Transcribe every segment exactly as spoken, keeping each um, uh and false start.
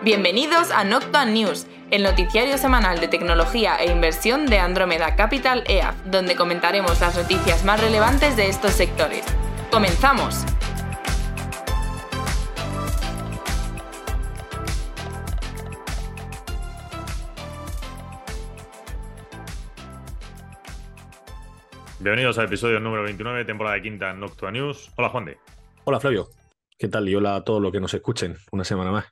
Bienvenidos a Noctua News, el noticiario semanal de tecnología e inversión de Andromeda Capital E A F, donde comentaremos las noticias más relevantes de estos sectores. ¡Comenzamos! Bienvenidos al episodio número veintinueve, temporada quinta en Noctua News. Hola, Juan de. Hola, Flavio. ¿Qué tal? Y hola a todos los que nos escuchen una semana más.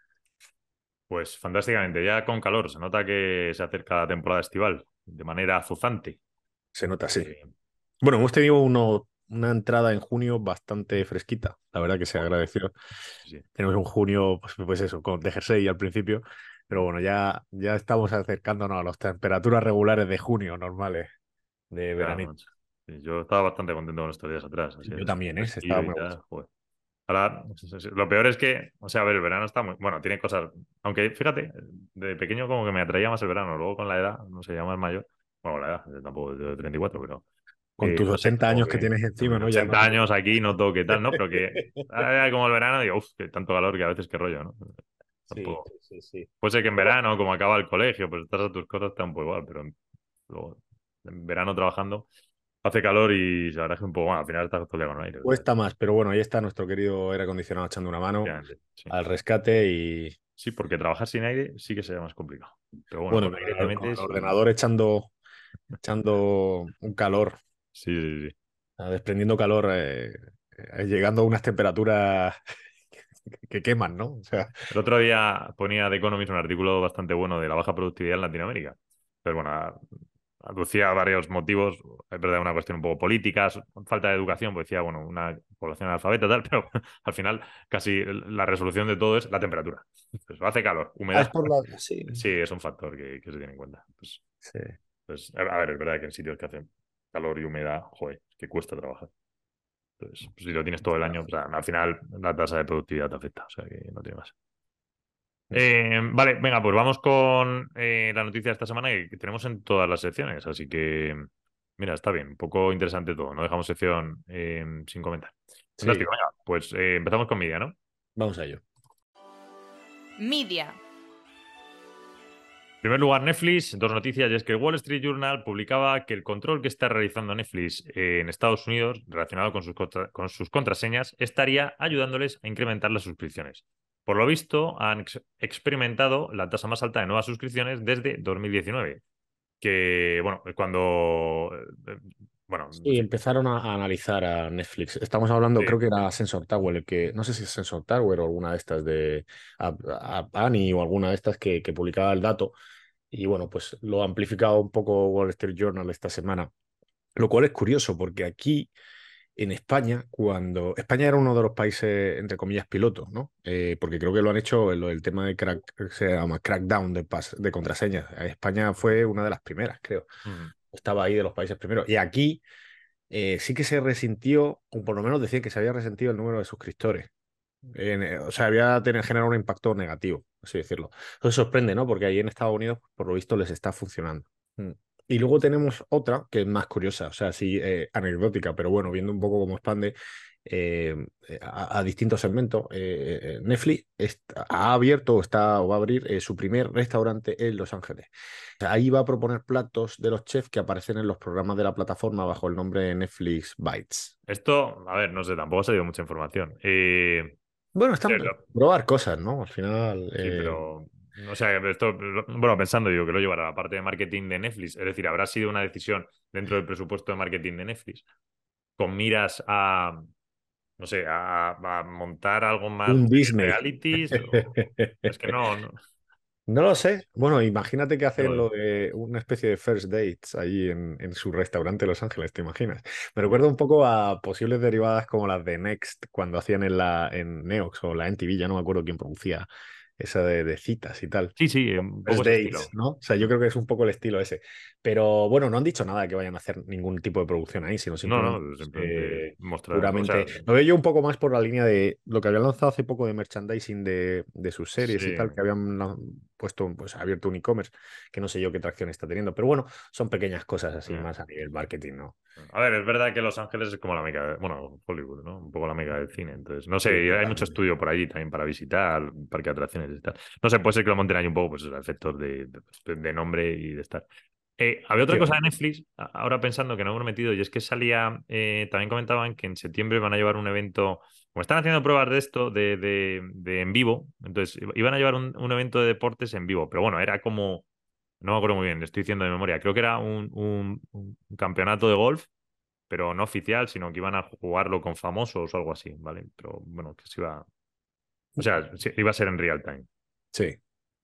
Pues fantásticamente, ya con calor. Se nota que se acerca la temporada estival de manera azuzante. Se nota, sí. Eh... Bueno, hemos tenido uno, una entrada en junio bastante fresquita. La verdad que se agradeció. Sí. Tenemos un junio, pues, pues eso, con de jersey al principio. Pero bueno, ya, ya estamos acercándonos a las temperaturas regulares de junio normales. De verano. Sí, yo estaba bastante contento con estos días atrás. Así yo también, ¿eh? Estaba muy tal, Ahora, lo peor es que, o sea, a ver, el verano está muy... Bueno, tiene cosas... Aunque, fíjate, de pequeño como que me atraía más el verano. Luego con la edad, no sé, ya más mayor... Bueno, la edad, yo tampoco de treinta y cuatro, pero... Con eh, tus no ochenta sé, años que, que tienes encima, ¿no? ochenta ya no... años aquí, no todo qué tal, ¿no? Pero que como el verano, digo, uff, que tanto calor que a veces qué rollo, ¿no? Tampoco... Sí, sí, sí. Puede ser que en verano, como acaba el colegio, pues estás a tus cosas, está un poco igual, pero luego, en verano trabajando... Hace calor y la verdad es que un poco más. Al final estás todo el día con aire. Cuesta ¿sabes? Más, pero bueno, ahí está nuestro querido aire acondicionado echando una mano sí. al rescate y... Sí, porque trabajar sin aire sí que sería más complicado. Pero bueno, bueno con aire te metes... Con el ordenador echando, echando un calor. Sí, sí, sí. Desprendiendo calor, eh, eh, llegando a unas temperaturas que queman, ¿no? O sea... El otro día ponía The Economist un artículo bastante bueno de la baja productividad en Latinoamérica. Pero bueno, aducía varios motivos, es verdad, una cuestión un poco política, falta de educación, pues decía, bueno, una población analfabeta tal, pero al final casi la resolución de todo es la temperatura. Pues hace calor, humedad. Ah, es por la... sí. sí, es un factor que, que se tiene en cuenta. Pues, sí. pues, a ver, es verdad que en sitios que hacen calor y humedad, joder, es que cuesta trabajar. Entonces, pues, si lo tienes todo el año, pues, al final la tasa de productividad te afecta, o sea que no tiene más. Eh, vale, venga, pues vamos con eh, la noticia de esta semana que tenemos en todas las secciones, así que mira, está bien, un poco interesante todo, no dejamos sección eh, sin comentar. Fantástico, sí. Venga, pues eh, empezamos con Media, ¿no? Vamos a ello. Media. En primer lugar, Netflix, dos noticias, y es que el Wall Street Journal publicaba que el control que está realizando Netflix en Estados Unidos relacionado con sus, contra con sus contraseñas estaría ayudándoles a incrementar las suscripciones. Por lo visto, han ex experimentado la tasa más alta de nuevas suscripciones desde dos mil diecinueve. Que, bueno, cuando... Eh, bueno, sí, empezaron a, a analizar a Netflix. Estamos hablando, sí. Creo que era Sensor Tower, el que... No sé si es Sensor Tower o alguna de estas de... Annie o alguna de estas que, que publicaba el dato. Y bueno, pues lo ha amplificado un poco Wall Street Journal esta semana. Lo cual es curioso, porque aquí... En España, cuando España era uno de los países, entre comillas, pilotos, ¿no? Eh, porque creo que lo han hecho el, el tema de crack, se llama crackdown de, pas, de contraseñas. España fue una de las primeras, creo. Uh-huh. Estaba ahí de los países primeros. Y aquí eh, sí que se resintió, o por lo menos decían que se había resentido el número de suscriptores. En, o sea, había tener, generado un impacto negativo, así decirlo. Entonces sorprende, ¿no? Porque ahí en Estados Unidos, por lo visto, les está funcionando. Mm. Y luego tenemos otra que es más curiosa, o sea, sí, eh, anecdótica, pero bueno, viendo un poco cómo expande eh, a, a distintos segmentos. Eh, Netflix está, ha abierto o, está, o va a abrir eh, su primer restaurante en Los Ángeles. O sea, ahí va a proponer platos de los chefs que aparecen en los programas de la plataforma bajo el nombre de Netflix Bites. Esto, a ver, no sé, tampoco ha salido mucha información. Eh... Bueno, están pero... probar cosas, ¿no? Al final... Sí, eh... pero... O sea, esto, bueno, pensando digo que lo llevará a la parte de marketing de Netflix, es decir, habrá sido una decisión dentro del presupuesto de marketing de Netflix con miras a, no sé, a, a montar algo más un Disney. Realities. O... Es que no, no. No lo sé. Bueno, imagínate que hacen lo de una especie de first dates ahí en, en su restaurante en Los Ángeles, ¿te imaginas? Me recuerda un poco a posibles derivadas como las de Next cuando hacían en la en Neox o la M T V, ya no me acuerdo quién producía esa de, de citas y tal. Sí, sí, un poco ese estilo, ¿no? O sea, yo creo que es un poco el estilo ese. Pero bueno, no han dicho nada de que vayan a hacer ningún tipo de producción ahí, sino simplemente, no, no, simplemente eh, mostrar. Puramente. O sea, lo veo yo un poco más por la línea de lo que habían lanzado hace poco de merchandising de, de sus series sí. y tal, que habían puesto, pues ha abierto un e-commerce que no sé yo qué tracción está teniendo, pero bueno, son pequeñas cosas así Yeah. más a nivel marketing, ¿no? A ver, es verdad que Los Ángeles es como la meca, de, bueno, Hollywood, ¿no? Un poco la meca del cine. Entonces, no sé, Sí, hay totalmente. mucho estudio por allí también para visitar, parque de atracciones y tal. No sé, puede ser que lo monten ahí un poco, pues, esos efectos de, de, de nombre y de estar. Eh, había otra cosa de Netflix, ahora pensando que no hemos metido, y es que salía, eh, también comentaban que en septiembre van a llevar un evento, como están haciendo pruebas de esto, de, de, de en vivo, entonces iban a llevar un, un evento de deportes en vivo, pero bueno, era como, no me acuerdo muy bien, le estoy diciendo de memoria, creo que era un, un, un campeonato de golf, pero no oficial, sino que iban a jugarlo con famosos o algo así, ¿vale? Pero bueno, que se iba, o sea, sí, iba a ser en real time. Sí.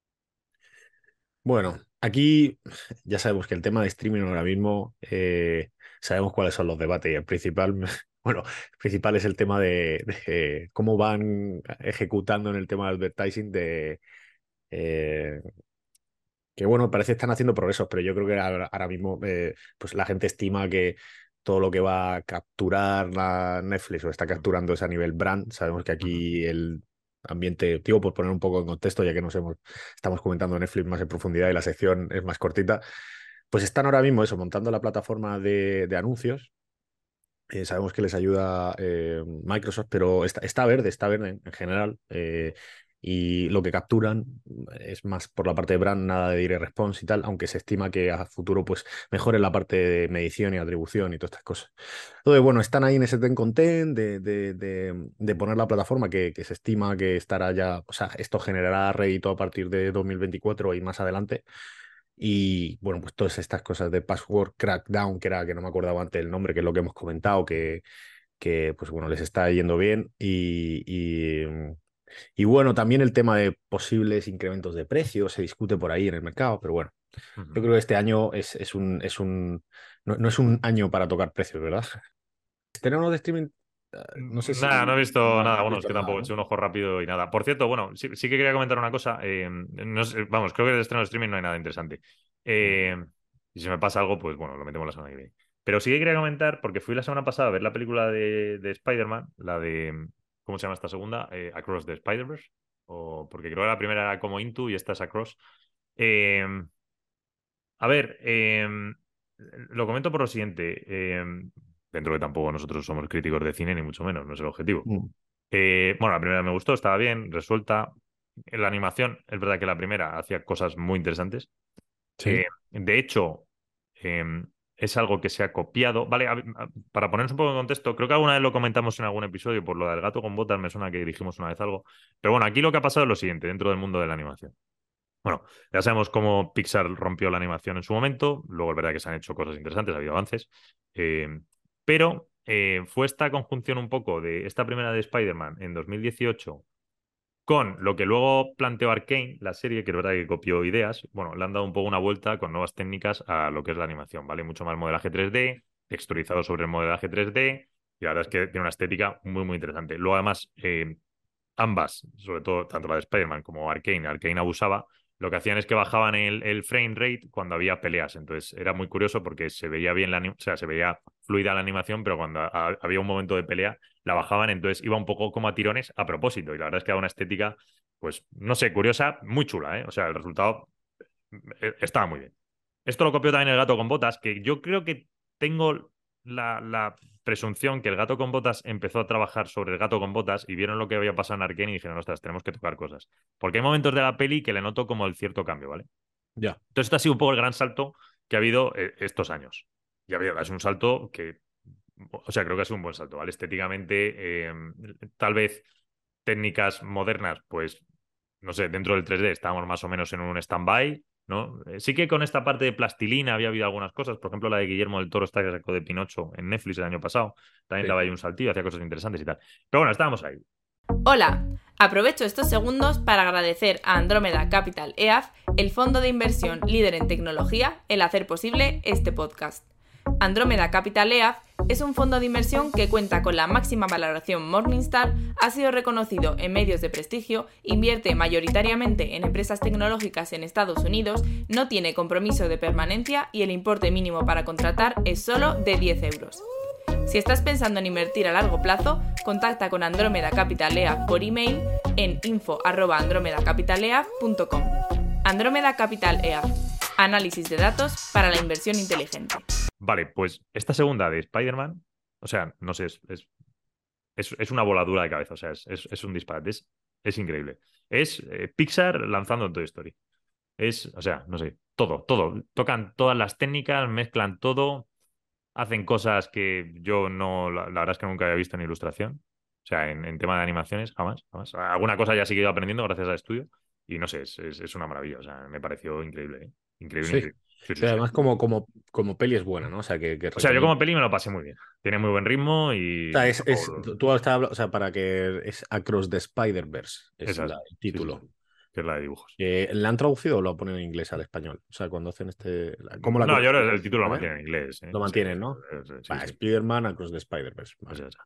Bueno, aquí ya sabemos que el tema de streaming ahora mismo, eh, sabemos cuáles son los debates y el principal, bueno, el principal es el tema de, de cómo van ejecutando en el tema de advertising de... eh, que bueno, parece que están haciendo progresos, pero yo creo que ahora, ahora mismo eh, pues la gente estima que todo lo que va a capturar la Netflix o está capturando es a nivel brand. Sabemos que aquí el ambiente, digo, por poner un poco en contexto, ya que nos hemos, estamos comentando Netflix más en profundidad y la sección es más cortita, pues están ahora mismo eso, montando la plataforma de, de anuncios. Eh, sabemos que les ayuda eh, Microsoft, pero está, está verde, está verde en, en general. Eh, y lo que capturan es más por la parte de brand, nada de direct response y tal, aunque se estima que a futuro pues mejore la parte de medición y atribución y todas estas cosas. Entonces, bueno, están ahí en ese ten content de, de, de, de poner la plataforma que, que se estima que estará ya, o sea, esto generará rédito a partir de dos mil veinticuatro y más adelante. Y bueno, pues todas estas cosas de password crackdown, que era que no me acordaba antes el nombre, que es lo que hemos comentado, que, que pues bueno, les está yendo bien. Y, y, y bueno, también el tema de posibles incrementos de precios se discute por ahí en el mercado, pero bueno, Uh-huh. yo creo que este año es, es un, es un no, no es un año para tocar precios, ¿verdad? Tenemos de streaming. No sé si. Nada, no he visto No, nada. no has Bueno, es visto que nada, tampoco he ¿no? hecho un ojo rápido y nada. Por cierto, bueno, sí, sí que quería comentar una cosa. Eh, no sé, vamos, creo que de estreno de streaming no hay nada interesante. Eh, y si me pasa algo, pues bueno, lo metemos la semana que viene. Pero sí que quería comentar, porque fui la semana pasada a ver la película de, de Spider-Man, la de. ¿Cómo se llama esta segunda? Eh, Across the Spider-Verse. O, porque creo que la primera era como Into y esta es Across. Eh, a ver, eh, lo comento por lo siguiente. Eh, dentro de tampoco nosotros somos críticos de cine, ni mucho menos, no es el objetivo. Mm. Eh, bueno, la primera me gustó, estaba bien, resuelta. La animación, es verdad que la primera hacía cosas muy interesantes. Sí. Eh, de hecho, eh, es algo que se ha copiado. Vale, a- a- para ponernos un poco en contexto, creo que alguna vez lo comentamos en algún episodio, por lo del gato con botas, me suena que dijimos una vez algo. Pero bueno, aquí lo que ha pasado es lo siguiente, dentro del mundo de la animación. Bueno, ya sabemos cómo Pixar rompió la animación en su momento, luego es verdad que se han hecho cosas interesantes, ha habido avances, eh, pero eh, fue esta conjunción un poco de esta primera de Spider-Man en dos mil dieciocho con lo que luego planteó Arcane, la serie, que es verdad que copió ideas, bueno, le han dado un poco una vuelta con nuevas técnicas a lo que es la animación, ¿vale? Mucho más modelaje tres D, texturizado sobre el modelaje tres D, y la verdad es que tiene una estética muy, muy interesante. Luego, además, eh, ambas, sobre todo tanto la de Spider-Man como Arcane, Arcane abusaba, lo que hacían es que bajaban el, el frame rate cuando había peleas. Entonces era muy curioso porque se veía bien la, o sea, se veía fluida la animación, pero cuando a, había un momento de pelea la bajaban, entonces iba un poco como a tirones a propósito. Y la verdad es que era una estética, pues, no sé, curiosa, muy chula, ¿eh? O sea, el resultado eh, estaba muy bien. Esto lo copió también el gato con botas, que yo creo que tengo la, la presunción que el gato con botas empezó a trabajar sobre el gato con botas y vieron lo que había pasado en Arcane y dijeron, ostras, tenemos que tocar cosas. Porque hay momentos de la peli que le noto como el cierto cambio, ¿vale? Ya. Entonces, esto ha sido un poco el gran salto que ha habido eh, estos años. Y ha habido, es un salto que, o sea, creo que ha sido un buen salto, ¿vale? Estéticamente, eh, tal vez técnicas modernas, pues, no sé, dentro del tres D estábamos más o menos en un stand-by, ¿no? Eh, sí que con esta parte de plastilina había habido algunas cosas, por ejemplo, la de Guillermo del Toro, esta que sacó de Pinocho en Netflix el año pasado, también Sí. daba ahí un saltillo, hacía cosas interesantes y tal. Pero bueno, estábamos ahí. Hola, aprovecho estos segundos para agradecer a Andrómeda Capital E A F, el fondo de inversión líder en tecnología, el hacer posible este podcast. Andrómeda Capital E A F es un fondo de inversión que cuenta con la máxima valoración Morningstar, ha sido reconocido en medios de prestigio, invierte mayoritariamente en empresas tecnológicas en Estados Unidos, no tiene compromiso de permanencia y el importe mínimo para contratar es solo de diez euros. Si estás pensando en invertir a largo plazo, contacta con Andrómeda Capital E A F por email en info arroba andromedacapital e a f punto com. Andrómeda Capital E A F. Análisis de datos para la inversión inteligente. Vale, pues esta segunda de Spider-Man, o sea, no sé, es, es, es, es una voladura de cabeza, o sea, es, es, es un disparate, es, es increíble. Es eh, Pixar lanzando Toy Story. Es, o sea, no sé, todo, todo. Tocan todas las técnicas, mezclan todo, hacen cosas que yo no, la, la verdad es que nunca había visto en ilustración. O sea, en, en tema de animaciones, jamás, jamás. Alguna cosa ya he seguido aprendiendo gracias al estudio y no sé, es, es, es una maravilla. O sea, me pareció increíble, ¿eh? Increíble, Sí, increíble. Sí, sí, sí, sí. además como, como, como peli es buena, ¿no? O sea, que, que O sea, yo recomiendo. como peli me lo pasé muy bien. Tiene muy buen ritmo O y... sea, es, es, todo- tú estabas hablando, o sea, para que es Across the Spider-Verse, es Esa la- es. el Sí, sí, título. sí. Que es la de dibujos. Eh, ¿la han traducido o lo ponen en inglés al español? O sea, cuando hacen este... ¿Cómo la No, yo creo que el conoces? título lo A ver, mantiene en inglés, ¿eh? lo Sí, mantienen, ¿no? es- es- sí, Va, sí. Spider-Man Across the Spider-Verse. Vale. Esa, esa.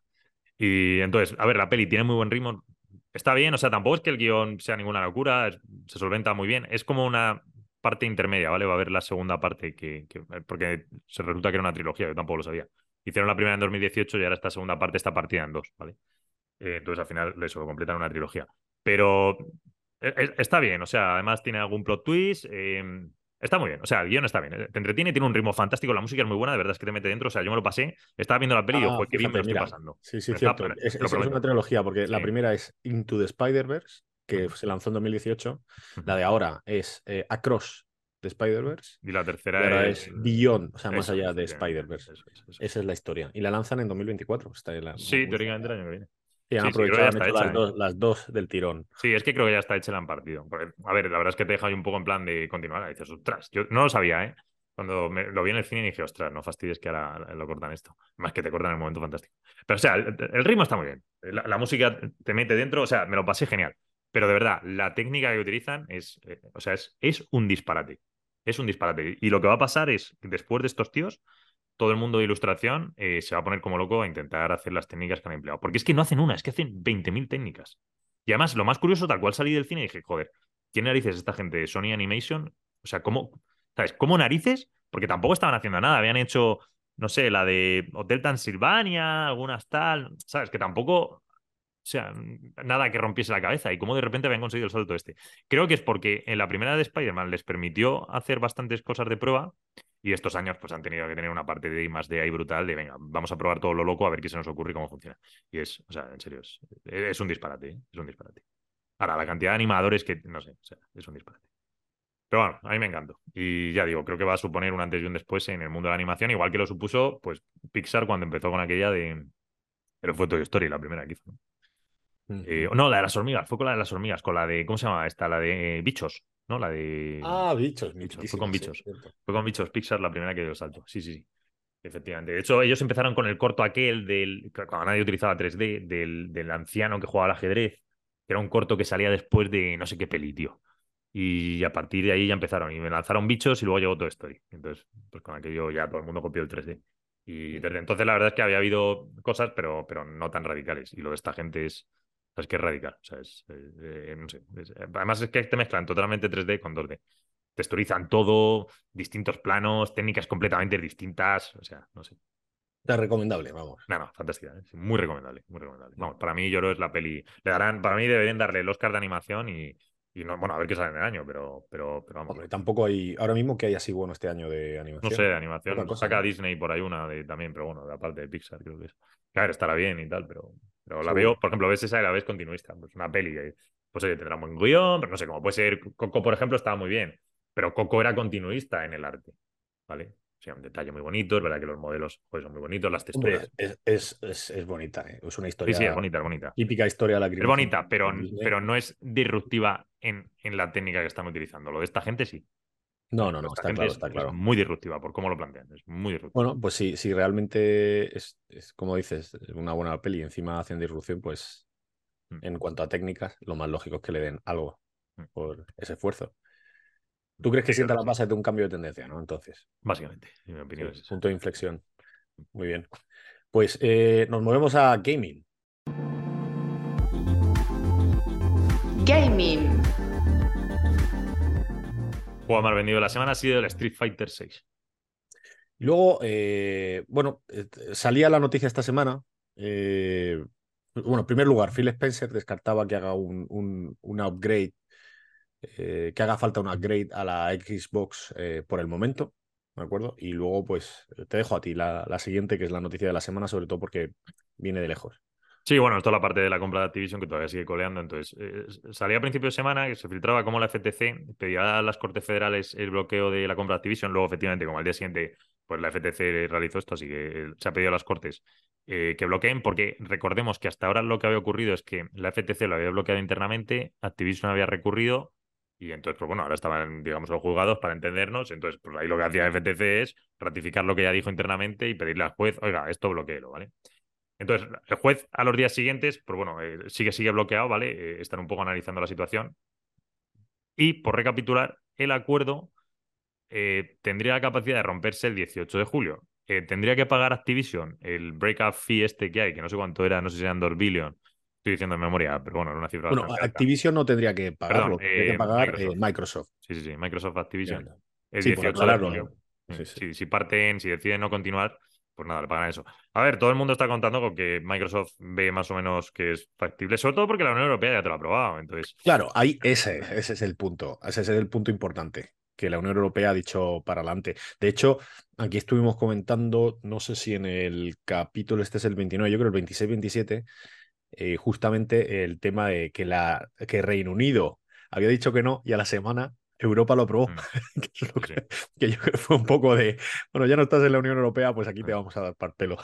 Y entonces, a ver, la peli tiene muy buen ritmo. Está bien, o sea, tampoco es que el guión sea ninguna locura, es- se solventa muy bien. Es como una parte intermedia, ¿vale? Va a haber la segunda parte que, que- porque se resulta que era una trilogía, yo tampoco lo sabía. Hicieron la primera en dos mil dieciocho y ahora esta segunda parte está partida en dos, ¿vale? Eh, entonces al final eso, completan una trilogía. Pero eh, eh, está bien, o sea, además tiene algún plot twist. eh, está muy bien, o sea, el guión está bien. eh, Te entretiene, tiene un ritmo fantástico, la música es muy buena, de verdad es que te mete dentro. O sea, yo me lo pasé, estaba viendo la peli y digo, Ah, joder, qué bien me lo fíjate, estoy mira. pasando. Sí, sí, Me está- cierto. me- Es, te lo es- es una prometo. trilogía, porque Sí. la primera es Into the Spider-Verse, que Ujú, se lanzó en dos mil dieciocho. La ujú. de ahora es eh, Across the Spider-Verse. Y la Y tercera ahora es. es Beyond, o sea, más Eso allá es, de efectivamente. Spider-Verse. Eso es, eso es. Esa es la historia. Y la lanzan en dos mil veinticuatro. Está en la, Sí, muy teóricamente el cerca. año que viene. Y han Sí, sí, creo que aprovechado, ya han está hecho las hecha, ¿eh? dos, las dos del tirón. Sí, es que creo que ya está hecha, la han partido. Porque, a ver, la verdad es que te deja ahí un poco en plan de continuar. Y dices, ostras, yo no lo sabía, ¿eh? Cuando me- lo vi en el cine dije, ostras, no fastidies que ahora lo cortan esto. Más que te cortan en el momento fantástico. Pero, o sea, el, el ritmo está muy bien. La, la música te mete dentro, o sea, me lo pasé genial. Pero de verdad, la técnica que utilizan es, eh, o sea, es, es un disparate. Es un disparate. Y lo que va a pasar es, que después de estos tíos, todo el mundo de ilustración eh, se va a poner como loco a intentar hacer las técnicas que han empleado. Porque es que no hacen una, es que hacen veinte mil técnicas. Y además, lo más curioso, tal cual salí del cine y dije, joder, ¿quién narices es esta gente de Sony Animation? O sea, ¿cómo, ¿sabes? ¿Cómo narices? Porque tampoco estaban haciendo nada. Habían hecho, no sé, la de Hotel Transilvania, algunas tal, ¿sabes? Que tampoco, o sea, nada que rompiese la cabeza. Y cómo de repente habían conseguido el salto este. Creo que es porque en la primera de Spider-Man les permitió hacer bastantes cosas de prueba y estos años pues han tenido que tener una parte de I más de ahí brutal de, venga, vamos a probar todo lo loco a ver qué se nos ocurre y cómo funciona. Y es, o sea, en serio, es, es un disparate, ¿eh? Es un disparate. Ahora, la cantidad de animadores que, no sé, o sea, es un disparate. Pero bueno, a mí me encantó. Y ya digo, creo que va a suponer un antes y un después en el mundo de la animación, igual que lo supuso, pues, Pixar cuando empezó con aquella de... Pero fue Toy Story, la primera que hizo, ¿no? Eh, Ujú. no, la de las hormigas, fue con la de las hormigas, con la de, ¿cómo se llama esta? La de bichos, ¿no? La de Ah, bichos, bichos, fue con mitiquísima, sí, bichos. cierto. Fue con bichos Pixar la primera que dio el salto. Sí, sí, sí. Efectivamente. De hecho, ellos empezaron con el corto aquel del, que cuando nadie utilizaba tres D, del, del anciano que jugaba al ajedrez, que era un corto que salía después de no sé qué peli, tío. Y a partir de ahí ya empezaron. Y me lanzaron bichos y luego llegó Toy Story. Entonces, pues con aquello ya todo el mundo copió el tres D. Y desde entonces la verdad es que había habido cosas, pero, pero no tan radicales. Y lo de esta gente es, es que es radical. O sea, es, eh, eh, no sé. Es- además es que te mezclan totalmente tres D con dos D. Texturizan todo, distintos planos, técnicas completamente distintas. O sea, no sé. Está recomendable, vamos. No, no, fantástica. ¿Eh? Muy recomendable, muy recomendable. Vamos, para mí, yo creo que es la peli. Le darán, para mí deberían darle el Oscar de animación y, y no, bueno, a ver qué sale en el año, pero, pero, pero vamos. Hombre, tampoco hay, ahora mismo que hay así bueno este año de No sé, animación. de Poca animación. cosa, Saca ¿no? Disney por ahí una de, también, pero bueno, de aparte de Pixar, creo que es. Claro, estará bien y tal, pero, pero la veo, Seguro. por ejemplo, ves esa y la ves continuista. Pues una peli que, pues oye, tendrá un buen guión, pero no sé, como puede ser. Coco, por ejemplo, estaba muy bien, pero Coco era continuista en el arte, ¿vale? O sea, un detalle muy bonito, es verdad que los modelos pues, son muy bonitos, las Hombre, texturas. es, es, es, es bonita, ¿eh? Es una Sí, sí, es historia, bonita, es bonita. típica historia de la Es crianza bonita, pero, en Disney. pero no es disruptiva en, en la técnica que están utilizando. Lo de esta gente sí. No, Lo no, de no, esta está gente claro, es, está es claro. muy disruptiva por cómo lo plantean. Es muy disruptiva. Bueno, pues sí, si realmente es, es, como dices, una buena peli y encima hacen disrupción, pues Mm, en cuanto a técnicas, lo más lógico es que le den algo mm. por ese esfuerzo. ¿Tú crees que Sí, sienta creo las que sí. bases de un cambio de tendencia, ¿no? Entonces, Básicamente, en mi sí, opinión es esa. punto de inflexión. Muy bien. Pues eh, nos movemos a gaming. Gaming. El juego más vendido de la semana ha sido el Street Fighter seis. Y luego, eh, bueno, eh, salía la noticia esta semana. eh, bueno, en primer lugar, Phil Spencer descartaba que haga un, un, una upgrade eh, que haga falta un upgrade a la Xbox eh, por el momento, ¿de acuerdo? Y luego, pues, te dejo a ti la, la siguiente, que es la noticia de la semana, sobre todo porque viene de lejos. Sí, bueno, esto es la parte de la compra de Activision que todavía sigue coleando. Entonces, eh, salía a principios de semana que se filtraba cómo la F T C pedía a las Cortes Federales el bloqueo de la compra de Activision. Luego, efectivamente, como al día siguiente, pues la F T C realizó esto, así que eh, se ha pedido a las Cortes eh, que bloqueen, porque recordemos que hasta ahora lo que había ocurrido es que la F T C lo había bloqueado internamente, Activision había recurrido, y entonces, pues bueno, ahora estaban, digamos, los juzgados para entendernos. Entonces, pues ahí lo que hacía F T C es ratificar lo que ya dijo internamente y pedirle al juez, oiga, esto bloqueelo, ¿vale? Entonces, el juez a los días siguientes, pues bueno, eh, sigue, sigue bloqueado, ¿vale? Eh, están un poco analizando la situación. Y, por recapitular, el acuerdo eh, tendría la capacidad de romperse el dieciocho de julio. Eh, tendría que pagar Activision el breakup fee este que hay, que no sé cuánto era, no sé si eran dos billion. Estoy diciendo en memoria, pero bueno, era una cifra Bueno, bastante alta. Activision no tendría que Perdón, pagarlo, tendría que eh, pagar eh, Microsoft. Microsoft. Sí, sí, sí, Microsoft Ya, Activision. ya. El Sí, por dieciocho de aclararlo. ¿No? julio. Mm, Sí, sí. Si, si parten, si deciden no continuar, pues nada, le pagan eso. A ver, todo el mundo está contando con que Microsoft ve más o menos que es factible, sobre todo porque la Unión Europea ya te lo ha aprobado. Entonces, Claro, ahí ese, ese es el punto. Ese es el punto importante que la Unión Europea ha dicho para adelante. De hecho, aquí estuvimos comentando, no sé si en el capítulo, este es el veintinueve, yo creo el veintiséis veintisiete, eh, justamente el tema de que, la, que Reino Unido había dicho que no y a la semana Europa lo aprobó. mm, que, es lo sí, sí. que- que yo creo que fue un poco de, bueno, ya no estás en la Unión Europea, pues aquí te Mm. vamos a dar partelo.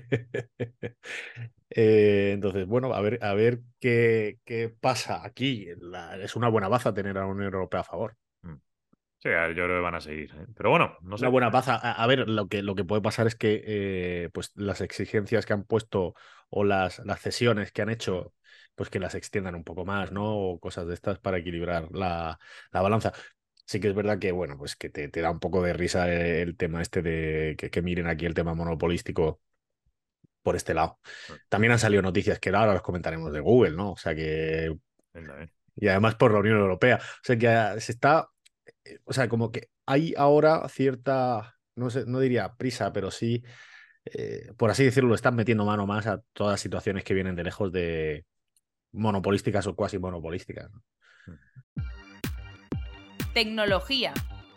Eh, entonces, bueno, a ver, a ver qué, qué pasa aquí. La- es una buena baza tener a la Unión Europea a favor. Mm. Sí, a ver, yo creo que van a seguir, ¿eh? Pero bueno, no Una sé. buena baza. A, a ver, lo que, lo que puede pasar es que eh, pues las exigencias que han puesto o las, las cesiones que han Mm. hecho, pues que las extiendan un poco más, ¿no? O cosas de estas para equilibrar la, la balanza. Sí que es verdad que, bueno, pues que te, te da un poco de risa el, el tema este de que, que miren aquí el tema monopolístico por este lado. Mm. También han salido noticias que ahora los comentaremos de Google, ¿no? O sea que Venga, eh. y además por la Unión Europea. O sea que se está, eh, o sea, como que hay ahora cierta, no sé, no diría prisa, pero sí, eh, por así decirlo, lo están metiendo mano más a todas las situaciones que vienen de lejos de monopolísticas o cuasi monopolísticas, ¿no? Mm. Tecnología.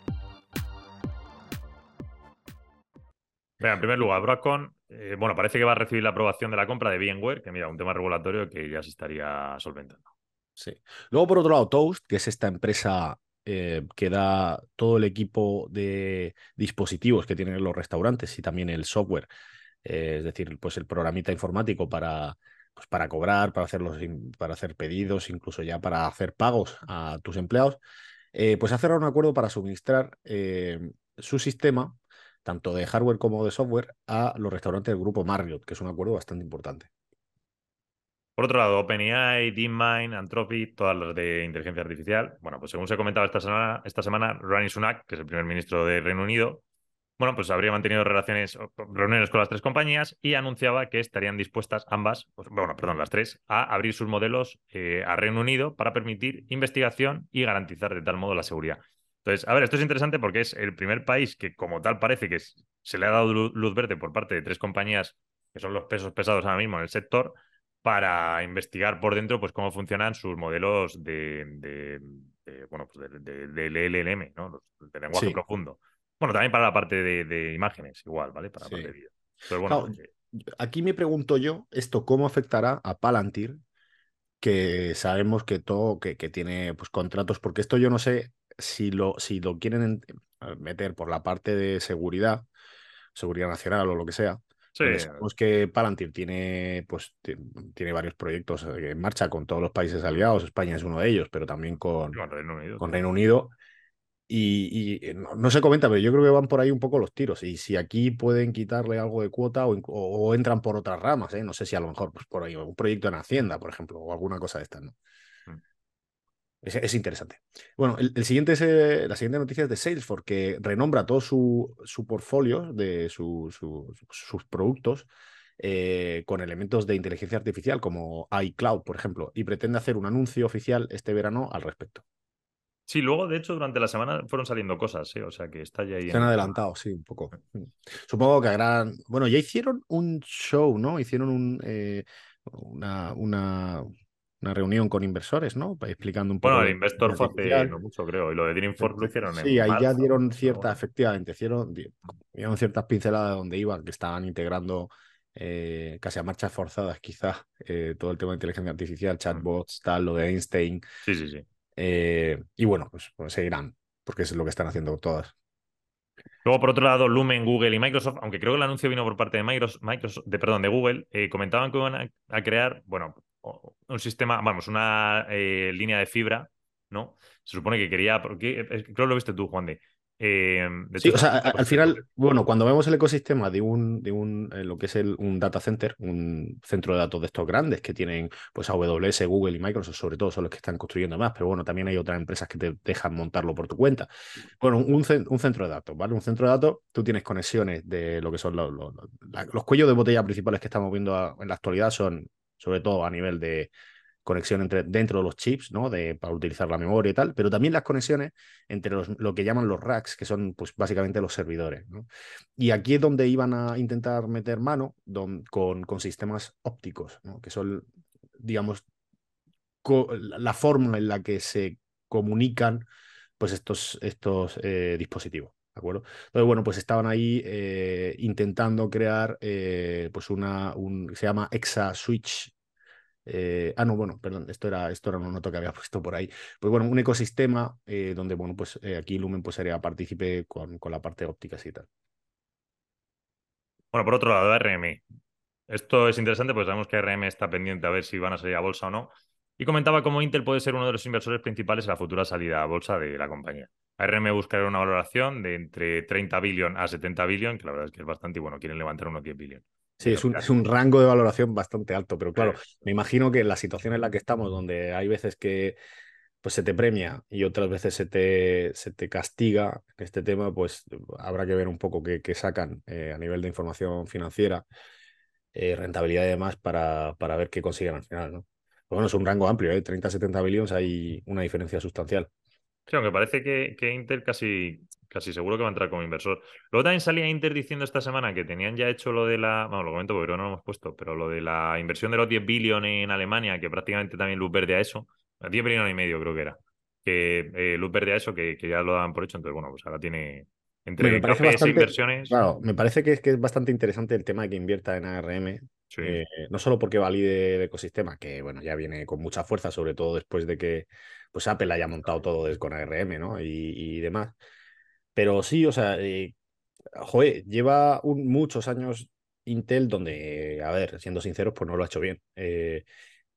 Venga, en primer lugar, Broadcom, eh, bueno, parece que va a recibir la aprobación de la compra de VMware, que mira, un tema regulatorio que ya se estaría solventando. Sí. Luego, por otro lado, Toast, que es esta empresa eh, que da todo el equipo de dispositivos que tienen los restaurantes y también el software, eh, es decir, pues el programita informático para, pues para cobrar, para hacer, los, para hacer pedidos, incluso ya para hacer pagos a tus empleados, eh, pues ha cerrado un acuerdo para suministrar eh, su sistema, tanto de hardware como de software, a los restaurantes del grupo Marriott, que es un acuerdo bastante importante. Por otro lado, OpenAI, DeepMind, Anthropic, todas las de inteligencia artificial. Bueno, pues según se comentaba esta semana, esta semana, Rishi Sunak, que es el primer ministro de Reino Unido, bueno, pues habría mantenido relaciones, reuniones con las tres compañías y anunciaba que estarían dispuestas ambas, pues, bueno, perdón, las tres, a abrir sus modelos eh, a Reino Unido para permitir investigación y garantizar de tal modo la seguridad. Entonces, a ver, esto es interesante porque es el primer país que, como tal, parece que es, se le ha dado luz, luz verde por parte de tres compañías que son los pesos pesados ahora mismo en el sector para investigar por dentro pues cómo funcionan sus modelos de, de, de, bueno, pues de, de, del L L M, ¿no? Los, de lenguaje Sí, profundo. Bueno, también para la parte de, de imágenes, igual, ¿vale? Para la parte sí. de vídeo. Entonces, bueno, Claro, eh, aquí me pregunto yo, ¿esto cómo afectará a Palantir? Que sabemos que todo, que, que tiene pues contratos, porque esto yo no sé si lo, si lo quieren en- meter por la parte de seguridad, seguridad nacional o lo que sea, sí, donde sabemos que Palantir tiene, pues, ti- tiene varios proyectos eh, en marcha con todos los países aliados, España es uno de ellos, pero también con, con Reino Unido, con claro. Reino Unido. Y, y, eh, no, no se comenta, pero yo creo que van por ahí un poco los tiros. Y si aquí pueden quitarle algo de cuota o, o- o entran por otras ramas, ¿eh? No sé si a lo mejor pues por ahí un proyecto en Hacienda, por ejemplo, o alguna cosa de estas, ¿no? Mm. Es, es interesante. Bueno, el, el siguiente es, eh, la siguiente noticia es de Salesforce, que renombra todo su, su portfolio de su- su- sus productos eh, con elementos de inteligencia artificial como iCloud, por ejemplo, y pretende hacer un anuncio oficial este verano al respecto. Sí, luego, de hecho, durante la semana fueron saliendo cosas, ¿eh? O sea, que está ya ahí Se en han el tema. adelantado, sí, un poco. Mm. Supongo que habrán. Bueno, ya hicieron un show, ¿no? Hicieron un, eh, una, una, una reunión con inversores, ¿no? Explicando un poco Bueno, lo el de Investor inteligencia fue hace no artificial. mucho, creo, y lo de Dreamforce lo hicieron Sí, en ahí ya marzo. dieron Pero cierta, bueno. efectivamente, hicieron, di- dieron ciertas pinceladas de donde iban, que estaban integrando eh, casi a marchas forzadas, quizás, eh, todo el tema de inteligencia artificial, Mm. chatbots, tal, lo de Einstein. Sí, sí, sí. eh, y bueno, pues, pues seguirán, porque es lo que están haciendo todas. Luego, por otro lado, Lumen, Google y Microsoft, aunque creo que el anuncio vino por parte de Microsoft, Microsoft- de, perdón, de Google, eh, comentaban que iban a, a crear, bueno, o- un sistema, vamos, una eh, línea de fibra, ¿no? Se supone que quería, porque eh, creo que lo viste tú, Juan de. Eh, de hecho, Sí, o esta sea, a- noticia, a- pues al es eso. final, bueno, cuando vemos el ecosistema de un, de un eh, lo que es el, un data center, un centro de datos de estos grandes que tienen pues A W S, Google y Microsoft, sobre todo son los que están construyendo más, pero bueno, también hay otras empresas que te dejan montarlo por tu cuenta. Bueno, un, cen- un centro de datos, ¿vale? Un centro de datos, tú tienes conexiones de lo que son los, los, la- los cuellos de botella principales que estamos viendo a- en la actualidad son, sobre todo a nivel de conexión entre, dentro de los chips, ¿no? De, para utilizar la memoria y tal, pero también las conexiones entre los, lo que llaman los racks, que son pues básicamente los servidores, ¿no? Y aquí es donde iban a intentar meter mano don, con, con sistemas ópticos, ¿no? Que son, digamos, co la forma en la que se comunican pues estos, estos eh, dispositivos. ¿De acuerdo? Entonces, bueno, pues estaban ahí eh, intentando crear eh, pues una, un, se llama ExaSwitch. Eh, ah, no, bueno, perdón, esto era, esto era una nota que había puesto por ahí. Pues bueno, un ecosistema eh, donde, bueno, pues eh, aquí Lumen pues sería partícipe con, con la parte óptica y tal. Bueno, por otro lado, R M. Esto es interesante porque sabemos que R M está pendiente a ver si van a salir a bolsa o no. Y comentaba cómo Intel puede ser uno de los inversores principales en la futura salida a bolsa de la compañía. R M buscará una valoración de entre treinta billion a setenta billion, que la verdad es que es bastante, y bueno, quieren levantar unos diez billion Sí, de es un, es capital. un rango de valoración bastante alto, pero claro, Eh, me imagino que en la situación en la que estamos, donde hay veces que pues se te premia y otras veces se te, se te castiga en este tema, pues habrá que ver un poco qué, qué sacan eh, a nivel de información financiera, eh, rentabilidad y demás para, para ver qué consiguen al final, ¿no? Pero bueno, es un rango amplio, ¿eh? treinta a setenta billones hay una diferencia sustancial. Sí, aunque parece que, que Intel casi, casi seguro que va a entrar como inversor. Luego también salía Inter diciendo esta semana que tenían ya hecho lo de la. Bueno, lo comento porque creo que no lo hemos puesto, pero lo de la inversión de los diez billones en Alemania, que prácticamente también luz verde a eso. diez billones y medio creo que era. Que eh, luz verde a eso, que, que ya lo daban por hecho. Entonces, bueno, pues ahora tiene. Hombre, me Entre parece K P S e bastante, inversiones. claro, me parece que es, que es bastante interesante el tema de que invierta en A R M, Sí. eh, no solo porque valide el ecosistema, que bueno, ya viene con mucha fuerza, sobre todo después de que pues Apple haya montado todo desde con A R M, ¿no? Y, y demás. Pero sí, o sea, eh, joder, lleva un- muchos años Intel donde, a ver, siendo sinceros, pues no lo ha hecho bien. Eh,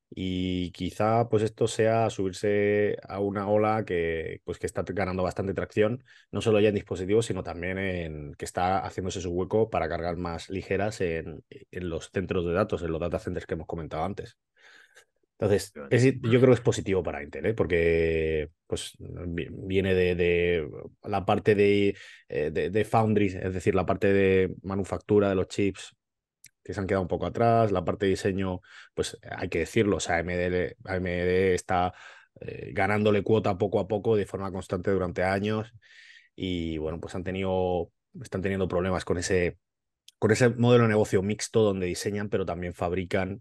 y quizá pues esto sea subirse a una ola que, pues, que está ganando bastante tracción, no solo ya en dispositivos, sino también en que está haciéndose su hueco para cargar más ligeras en, en los centros de datos, en los data centers que hemos comentado antes. Entonces, es- yo creo que es positivo para Intel, ¿eh? Porque pues, vi- viene de, de la parte de, eh, de, de foundry, es decir, la parte de manufactura de los chips que se han quedado un poco atrás, la parte de diseño, pues hay que decirlo, o sea, A M D, le- A M D está eh, ganándole cuota poco a poco de forma constante durante años y bueno, pues han tenido, están teniendo problemas con ese, con ese modelo de negocio mixto donde diseñan pero también fabrican,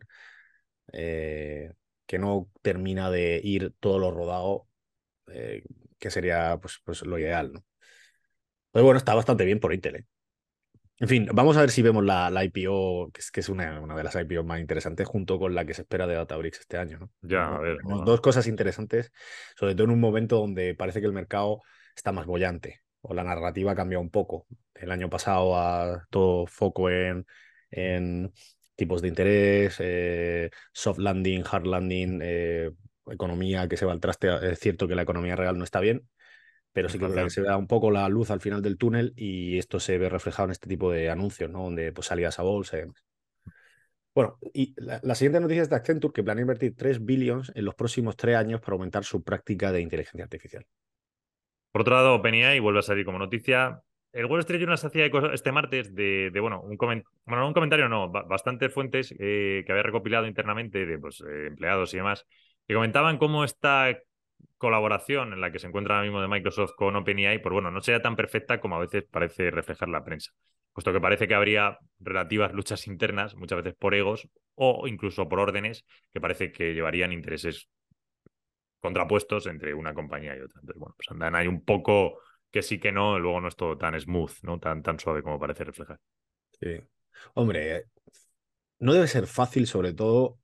eh, que no termina de ir todo lo rodado, eh, que sería pues, pues lo ideal, ¿no? Pero bueno, está bastante bien por Intel, ¿eh? En fin, vamos a ver si vemos la, la I P O, que es, que es una, una de las I P O más interesantes, junto con la que se espera de Databricks este año, ¿no? Ya, a Tenemos, ver. tenemos Bueno, dos cosas interesantes, sobre todo en un momento donde parece que el mercado está más bollante, o la narrativa ha cambiado un poco. El año pasado a todo foco en, en tipos de interés, eh, soft landing, hard landing, eh, economía que se va al traste. Es cierto que la economía real no está bien, pero sí que es verdad que inflación. se da un poco la luz al final del túnel y esto se ve reflejado en este tipo de anuncios, ¿no? Donde pues salidas a bolsa y demás. Bueno, y la, la siguiente noticia es de Accenture, que planea invertir tres billones en los próximos tres años para aumentar su práctica de inteligencia artificial. Por otro lado, OpenAI vuelve a salir como noticia. El Wall Street Journal se hacía eco este martes de, de, bueno, un, coment bueno, no un comentario, no, ba bastantes fuentes eh, que había recopilado internamente de pues, eh, empleados y demás, que comentaban cómo esta colaboración en la que se encuentra ahora mismo de Microsoft con OpenAI, pues bueno, no sea tan perfecta como a veces parece reflejar la prensa. puesto que parece que habría relativas luchas internas, muchas veces por egos o incluso por órdenes, que parece que llevarían intereses contrapuestos entre una compañía y otra. Entonces, bueno, pues andan ahí un poco que sí que no, luego no es todo tan smooth, ¿no? Tan, tan suave como parece reflejar. Sí. Hombre, no debe ser fácil, sobre todo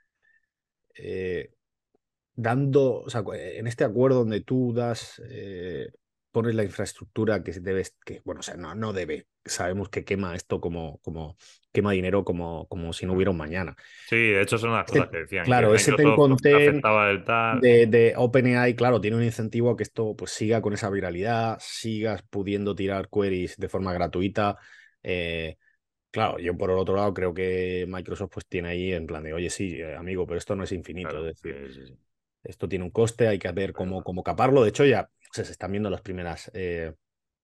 eh, dando, o sea, en este acuerdo donde tú das, eh, pones la infraestructura que debes, que, bueno, o sea, no, no debe, sabemos que quema esto como, como quema dinero como, como si no hubiera un mañana. Sí, de hecho son las cosas Ese- que decían, que claro, ese ten Microsoft content aceptaba el tal. de, de OpenAI, claro, tiene un incentivo a que esto pues siga con esa viralidad, sigas pudiendo tirar queries de forma gratuita. eh, Claro, yo por el otro lado creo que Microsoft pues tiene ahí en plan de, oye, sí, eh, amigo, pero esto no es infinito, Claro, es decir, sí, sí, sí. esto tiene un coste, hay que ver Claro, cómo, claro. cómo caparlo. De hecho, ya o sea, se están viendo las primeras, eh,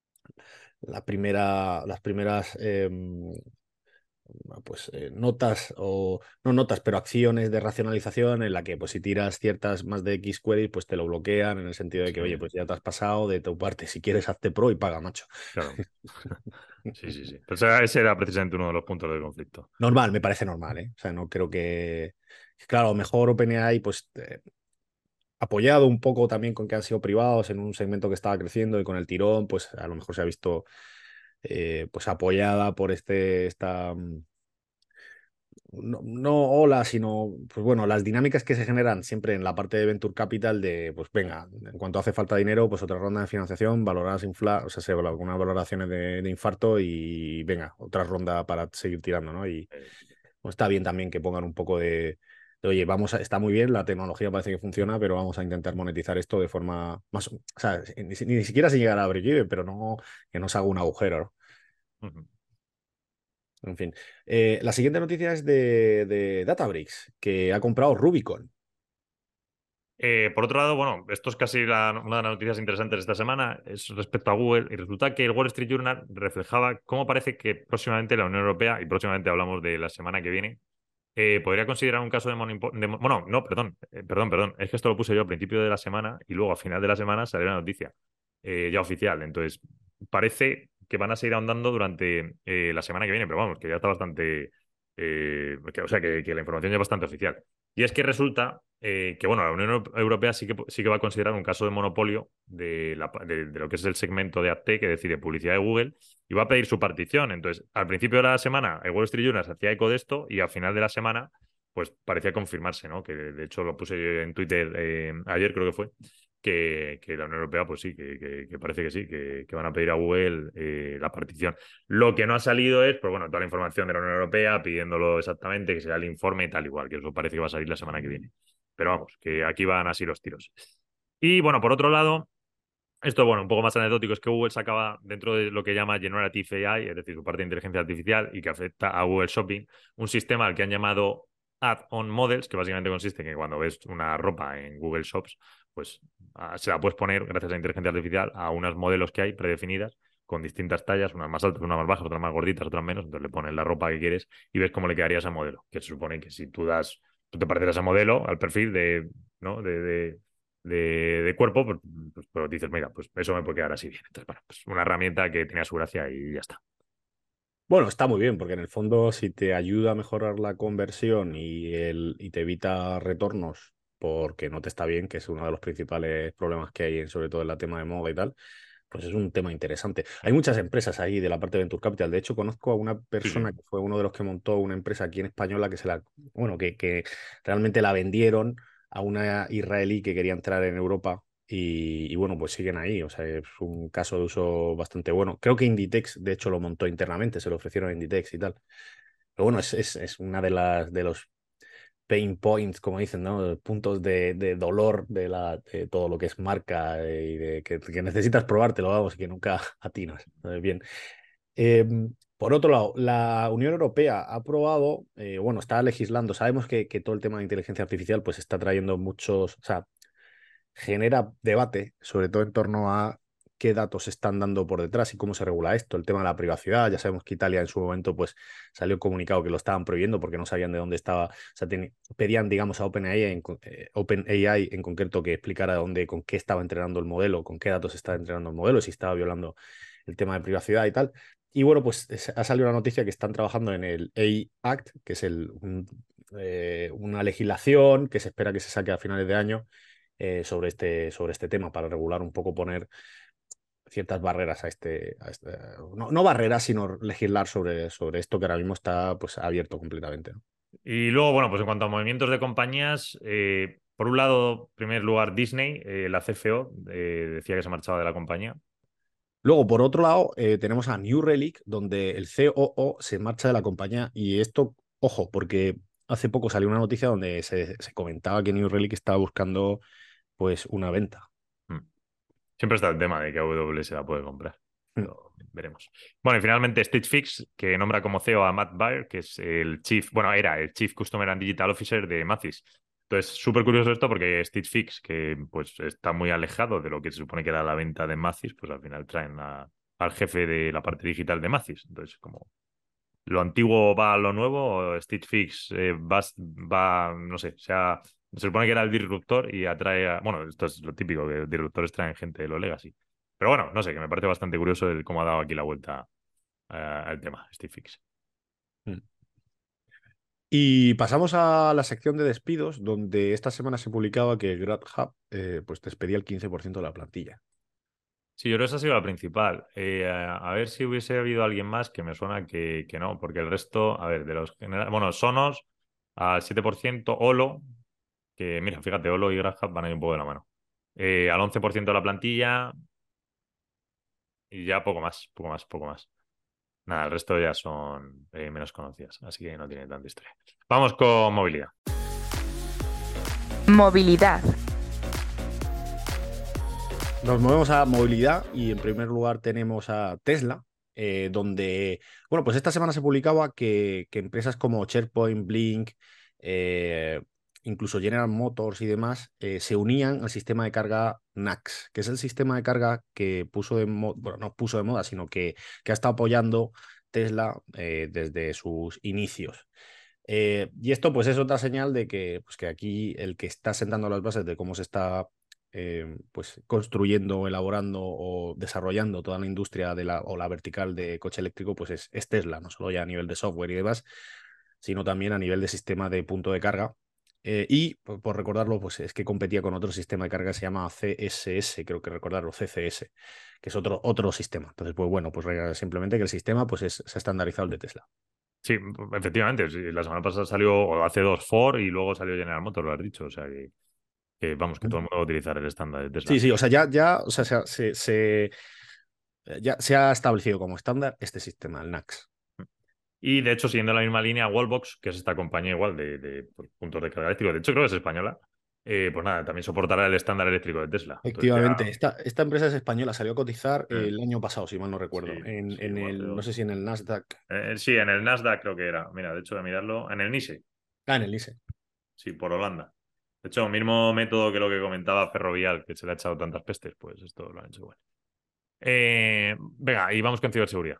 la primera, las primeras eh, pues, eh, notas o no notas, pero acciones de racionalización en la que pues si tiras ciertas más de X queries, pues te lo bloquean en el sentido de que, Sí, oye, pues ya te has pasado de tu parte, si quieres hazte pro y paga, macho. claro. Sí, sí, sí. Pues ese ese era precisamente uno de los puntos del conflicto. Normal, me parece normal, ¿eh? O sea, no creo que... Claro, mejor OpenAI, pues eh, apoyado un poco también con que han sido privados en un segmento que estaba creciendo y con el tirón, pues a lo mejor se ha visto eh, pues apoyada por este, esta, mm, no, no ola, sino, pues bueno, las dinámicas que se generan siempre en la parte de Venture Capital de, pues venga, en cuanto hace falta dinero, pues otra ronda de financiación, valoradas infla, o sea, se valora algunas valoraciones de, de infarto y venga, otra ronda para seguir tirando, ¿no? Y Eh, pues, está bien también que pongan un poco de, de, oye, vamos a, está muy bien, la tecnología parece que funciona, pero vamos a intentar monetizar esto de forma más, o sea, ni, ni siquiera sin llegar a break-even, pero no que no se haga un agujero, ¿no? ujú. En fin. Eh, la siguiente noticia es de, de Databricks, que ha comprado Rubicon. Eh, por otro lado, bueno, esto es casi la- una de las noticias interesantes de esta semana, es respecto a Google, y resulta que el Wall Street Journal reflejaba cómo parece que próximamente la Unión Europea, y próximamente hablamos de la semana que viene, eh, podría considerar un caso de, monopo- de mo- bueno, no, perdón, eh, perdón, perdón, es que esto lo puse yo al principio de la semana y luego a final de la semana salió la noticia eh, ya oficial, entonces parece que van a seguir ahondando durante eh, la semana que viene, pero vamos, que ya está bastante, eh, que- o sea, que, que la información ya es bastante oficial. Y es que resulta eh, que, bueno, la Unión Euro- Europea sí que, sí que va a considerar un caso de monopolio de, la- de- de lo que es el segmento de AdTech, es decir, de publicidad de Google, y va a pedir su partición. Entonces, al principio de la semana, el Wall Street Journal se hacía eco de esto y al final de la semana, pues parecía confirmarse, ¿no? Que de hecho lo puse yo en Twitter eh, ayer, creo que fue, que, que la Unión Europea, pues sí, que, que- que parece que sí, que, que van a pedir a Google eh, la partición. Lo que no ha salido es, pues bueno, toda la información de la Unión Europea pidiéndolo exactamente, que sea el informe y tal igual, que eso parece que va a salir la semana que viene. Pero vamos, que aquí van así los tiros. Y bueno, por otro lado, esto, bueno, un poco más anecdótico, es que Google sacaba dentro de lo que llama Generative A I, es decir, su parte de inteligencia artificial y que afecta a Google Shopping, un sistema al que han llamado Add-on Models, que básicamente consiste en que cuando ves una ropa en Google Shops, pues ah, se la puedes poner, gracias a la inteligencia artificial, a unos modelos que hay predefinidas con distintas tallas, unas más altas, unas más bajas, otras más gorditas, otras menos, entonces le pones la ropa que quieres y ves cómo le quedaría a ese modelo, que se supone que si tú das, tú te pareces a ese modelo, al perfil de, ¿no? de, de de, de cuerpo, pues, pues, pues dices, mira, pues eso me puede quedar así bien. Entonces, bueno, pues una herramienta que tenía su gracia y ya está. Bueno, está muy bien, porque en el fondo, si te ayuda a mejorar la conversión y, el, y te evita retornos porque no te está bien, que es uno de los principales problemas que hay, sobre todo en la tema de moda y tal, pues es un tema interesante. Hay muchas empresas ahí de la parte de Venture Capital. De hecho, conozco a una Sí, sí. persona que fue uno de los que montó una empresa aquí en española que se la, bueno, que, que realmente la vendieron a una israelí que quería entrar en Europa. Y, y bueno, pues siguen ahí. O sea, es un caso de uso bastante bueno. Creo que Inditex, de hecho, lo montó internamente, se lo ofrecieron a Inditex y tal. Pero bueno, es, es, es una de las de los pain points, como dicen, ¿no? Puntos de, de dolor de, la, de todo lo que es marca eh, y de que, que necesitas probártelo, vamos, y que nunca atinas. Eh, Bien. Eh, por otro lado, la Unión Europea ha aprobado, eh, bueno, está legislando, sabemos que, que todo el tema de inteligencia artificial pues está trayendo muchos, o sea, genera debate, sobre todo en torno a qué datos se están dando por detrás y cómo se regula esto, el tema de la privacidad. Ya sabemos que Italia en su momento pues salió comunicado que lo estaban prohibiendo porque no sabían de dónde estaba, o sea, ten, pedían, digamos, a OpenAI en, eh, OpenAI en concreto que explicara dónde, con qué estaba entrenando el modelo, con qué datos estaba entrenando el modelo, si estaba violando el tema de privacidad y tal. y bueno, pues ha salido una noticia que están trabajando en el A I Act, que es el, un, eh, una legislación que se espera que se saque a finales de año eh, sobre, este, sobre este tema, para regular un poco, poner ciertas barreras a este, a este no, no barreras, sino legislar sobre, sobre esto que ahora mismo está pues abierto completamente, ¿no? Y luego, bueno, pues en cuanto a movimientos de compañías, eh, por un lado, en primer lugar, Disney, eh, la C F O, eh, decía que se marchaba de la compañía. Luego, por otro lado, eh, tenemos a New Relic, donde el C O O se marcha de la compañía. Y esto, ojo, porque hace poco salió una noticia donde se, se comentaba que New Relic estaba buscando pues una venta. Hmm. Siempre está el tema de que A W S la puede comprar, Mm. pero veremos. Bueno, y finalmente Stitch Fix, que nombra como C E O a Matt Baer, que es el Chief, bueno, era el Chief Customer and Digital Officer de Macy's. Entonces, súper curioso esto porque Stitch Fix, que pues está muy alejado de lo que se supone que era la venta de Macy's, pues al final traen a- al jefe de la parte digital de Macy's. Entonces, como lo antiguo va a lo nuevo, Stitch Fix eh, va, va, no sé, sea, se supone que era el disruptor y atrae a, bueno, esto es lo típico, que los disruptores traen gente de los legacy. Pero bueno, no sé, que me parece bastante curioso el cómo ha dado aquí la vuelta eh, al tema, Stitch Fix. Mm. Y pasamos a la sección de despidos, donde esta semana se publicaba que GrabHub eh, pues despedía el quince por ciento de la plantilla. Sí, yo creo que esa ha sido la principal. Eh, a, a ver si hubiese habido alguien más, que me suena que, que no, porque el resto, a ver, de los generales, bueno, Sonos al siete por ciento, Olo, que mira, fíjate, Olo y GrabHub van a ir un poco de la mano. Eh, al once por ciento de la plantilla y ya poco más, poco más, poco más. Nada, el resto ya son eh, menos conocidas, así que no tiene tanta historia. Vamos con movilidad. Movilidad. Nos movemos a movilidad y en primer lugar tenemos a Tesla, eh, donde, bueno, pues esta semana se publicaba que, que empresas como SharePoint, Blink, eh, incluso General Motors y demás, eh, se unían al sistema de carga N A X, que es el sistema de carga que puso de moda, bueno, no puso de moda, sino que, que ha estado apoyando Tesla eh, desde sus inicios. Eh, y esto pues es otra señal de que, pues, que aquí el que está sentando las bases de cómo se está eh, pues construyendo, elaborando o desarrollando toda la industria de la, o la vertical de coche eléctrico, pues es, es Tesla, no solo ya a nivel de software y demás, sino también a nivel de sistema de punto de carga. Eh, y por, por recordarlo, pues es que competía con otro sistema de carga que se llama C S S, creo que recordarlo, C C S, que es otro, otro sistema. Entonces, pues bueno, pues simplemente que el sistema pues es, se ha estandarizado el de Tesla. Sí, efectivamente, sí, la semana pasada salió, o hace dos, Ford y luego salió General Motors, lo has dicho, o sea que, que, vamos, que todo el mundo va a utilizar el estándar de Tesla. Sí, sí, o sea, ya, ya, o sea, se, se, se, ya se ha establecido como estándar este sistema, el N A X. Y de hecho, siguiendo la misma línea, Wallbox, que es esta compañía igual de, de, pues, puntos de carga eléctrico, de hecho creo que es española, eh, pues nada, también soportará el estándar eléctrico de Tesla. Entonces ya, Efectivamente, esta, esta empresa es española, salió a cotizar eh, el año pasado, si mal no recuerdo, sí, en, sí, en igual hace el, no sé dos. si en el Nasdaq. Eh, sí, en el Nasdaq creo que era. Mira, de hecho, de mirarlo, en el NYSE, Ah, en el ISE. sí, por Holanda. De hecho, mismo método que lo que comentaba Ferrovial, que se le ha echado tantas pestes, pues esto lo han hecho igual. Eh, venga, y vamos con ciberseguridad.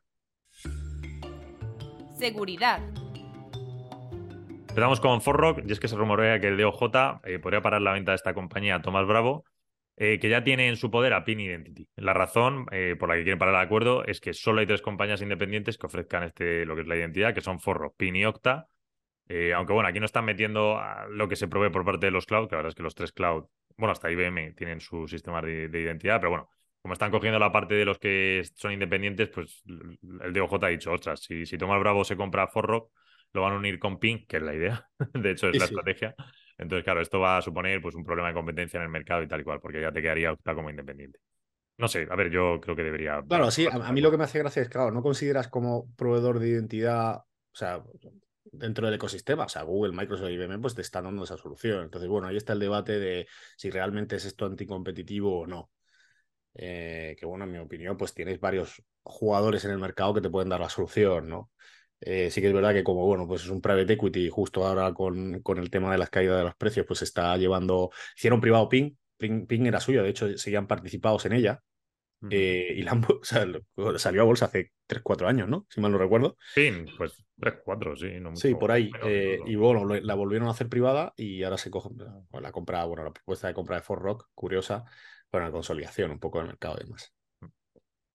Seguridad. Empezamos con Forrock, y es que se rumorea que el D O J eh, podría parar la venta de esta compañía a Tomás Bravo, eh, que ya tiene en su poder a Pin Identity. La razón eh, por la que quieren parar el acuerdo es que solo hay tres compañías independientes que ofrezcan este, lo que es la identidad, que son Forrock, Pin y Okta. Eh, aunque bueno, aquí no están metiendo a lo que se provee por parte de los cloud, que la verdad es que los tres cloud, bueno, hasta I B M tienen su sistema de, de identidad, pero bueno, como están cogiendo la parte de los que son independientes, pues el D O J ha dicho, ostras, si, si Tomás Bravo se compra Forrock, lo van a unir con Ping, que es la idea, de hecho es Sí, la sí. estrategia. Entonces, claro, esto va a suponer pues un problema de competencia en el mercado y tal y cual, porque ya te quedaría Okta como independiente. No sé, a ver, yo creo que debería Claro, sí, a, aprobarse el a mí lo que acuerdo. me hace gracia es, claro, no consideras como proveedor de identidad, o sea, dentro del ecosistema, o sea, Google, Microsoft y I B M, pues te están dando esa solución. Entonces, bueno, ahí está el debate de si realmente es esto anticompetitivo o no. Eh, que bueno, en mi opinión, pues tienes varios jugadores en el mercado que te pueden dar la solución, ¿no? Eh, sí que es verdad que como, bueno, pues es un private equity y justo ahora con, con el tema de las caídas de los precios, pues está llevando, hicieron privado Ping, Ping, Ping era suyo, de hecho seguían participados en ella, Ujú. eh, y la, han- o sea, salió a bolsa hace tres cuatro años, ¿no? Si mal no recuerdo. Pin, pues tres, cuatro, sí, no Sí, mucho por ahí. menos Eh, y incluso. bueno, lo- la volvieron a hacer privada y ahora se coge bueno, la compra, bueno, la propuesta de compra de Ford Rock, curiosa, para una consolidación un poco del mercado y demás.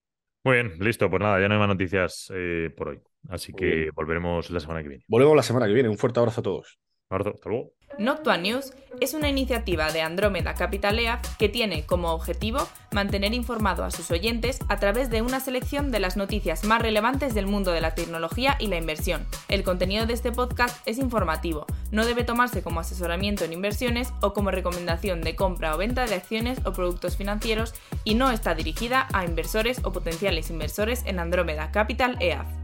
Muy bien, listo. Pues nada, ya no hay más noticias eh, por hoy. Así que volveremos la semana que viene. Volvemos la semana que viene. Un fuerte abrazo a todos. Abrazo, hasta luego. Noctua News es una iniciativa de Andrómeda Capital E A F que tiene como objetivo mantener informado a sus oyentes a través de una selección de las noticias más relevantes del mundo de la tecnología y la inversión. El contenido de este podcast es informativo, no debe tomarse como asesoramiento en inversiones o como recomendación de compra o venta de acciones o productos financieros y no está dirigida a inversores o potenciales inversores en Andrómeda Capital E A F.